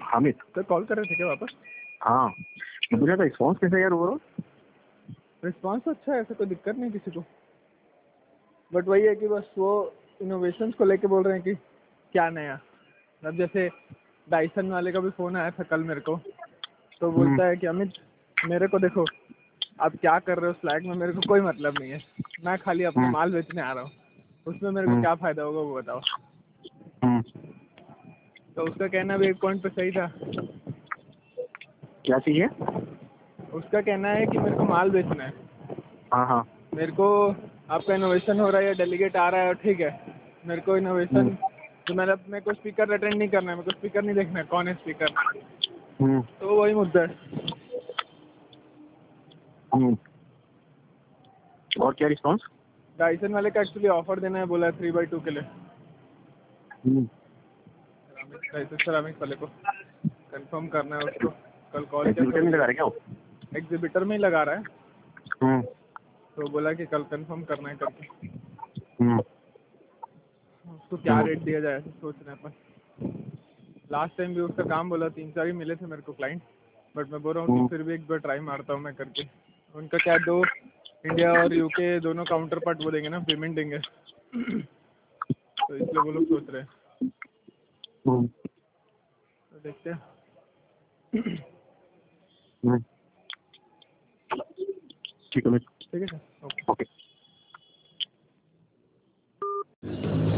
हामिद तो कॉल कर रहे थे क्या वापस? हाँ, मैं पूछा था रिस्पॉन्स कैसा है यार ओवरऑल? रिस्पॉन्स तो अच्छा है, ऐसा कोई दिक्कत नहीं किसी को, बट वही है कि बस वो इनोवेशंस को लेके बोल रहे हैं कि क्या नया। अब जैसे डाइसन वाले का भी फ़ोन आया था कल मेरे को, तो बोलता है कि अमित मेरे को देखो, आप क्या कर रहे हो स्लैक में मेरे को कोई मतलब नहीं है, मैं खाली अपना माल बेचने आ रहा हूँ, उसमें मेरे को क्या फ़ायदा होगा वो बताओ। तो उसका कहना भी एक पॉइंट पे सही था। क्या चाहिए? उसका कहना है कि मेरे को माल बेचना है, हाँ हाँ। मेरे को आपका इनोवेशन हो रहा है या डेलीगेट आ रहा है ठीक है, मेरे को इनोवेशन तो मेरे को स्पीकर अटेंड नहीं करना है, मेरे को स्पीकर नहीं देखना है कौन है स्पीकर, तो वही मुद्दा है। और क्या रिस्पॉन्स? डाइसन वाले का एक्चुअली ऑफर देना है बोला है 3x2 के लिए। सेरामिक वाले को कंफर्म करना है उसको, कल कॉल किया एग्जीक्यूटिव में लगा रहे क्या वो? एग्जिबिटर में ही लगा रहा है, हम्म, तो बोला कि कल कंफर्म करना है करके। हम्म, उसको क्या रेट दिया जाए सोच रहे हैं अपन। लास्ट टाइम भी उसका काम बोला 3-4 ही मिले थे मेरे को क्लाइंट, बट मैं बोल रहा हूँ कि फिर भी एक बार ट्राई मारता हूँ मैं करके। उनका क्या, दो इंडिया और यूके दोनों काउंटर पार्ट वो देंगे ना, पेमेंट देंगे तो इसलिए वो लोग सोच रहे हैं, तो देखते हैं। ठीक है ठीक है सर, ओके। ओके।